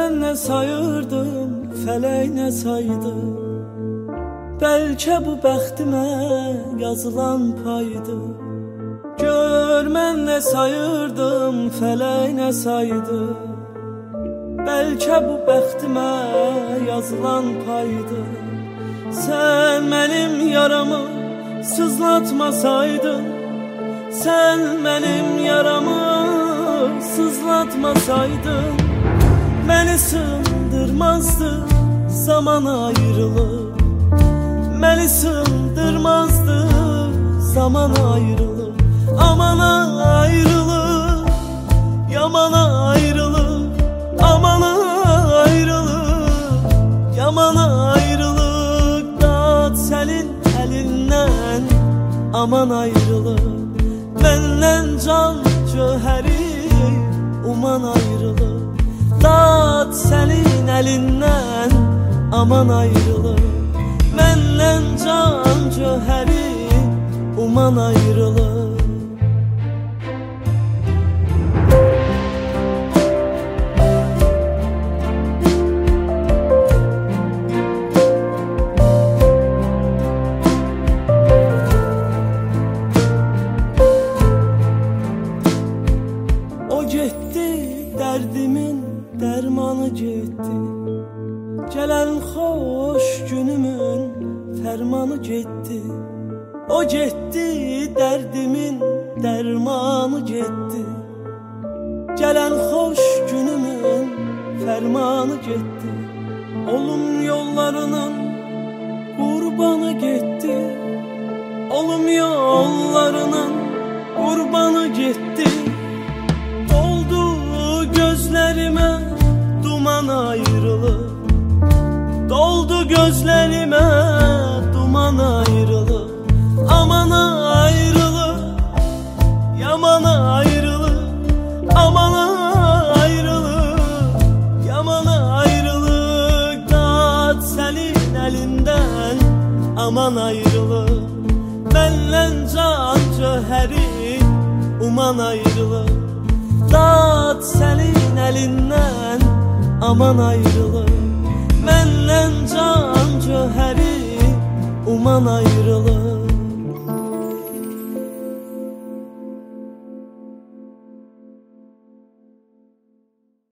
mən nə sayırdım, fələk nə saydı. Bəlkə bu bəxtimə yazılan paydı. Gör mən nə sayırdım, fələk nə saydı. Bəlkə bu bəxtimə yazılan paydı. Sən mənim yaramı sızlatmasaydın, sən mənim yaramı sızlatmasaydın, məni sındırmazdı zaman ayrılık. Məni sındırmazdı zaman ayrılık. Aman ayrılık, yaman ayrılık. Aman ayrılık, yaman ayrılık. Dağıt sənin əlindən, aman ayrılık. Məndən can cöhəri uman ayrılık. Dağıt sənin əlindən, aman ayrılık. Məndən can cöhəri uman ayrılık. O getdi, dərdimin dərmanı getdi. Gələn xoş günümün fərmanı getdi. O getdi, dərdimin dərmanı getdi. Gələn xoş günümün fərmanı getdi. Olum yollarının qurbanı getdi. Olum yollarının qurbanı getdi. Doldu gözlərimə duman ayrılık. Doldu gözlerime duman ayrılık. Aman ayrılık, yaman ayrılık. Aman ayrılık, yaman ayrılık. Dağıt senin elinden, aman ayrılık. Məndən can cöhəri uman ayrılık. Dağıt senin elinden, aman ayrılık. Məndən can cöhəri uman ayrılık.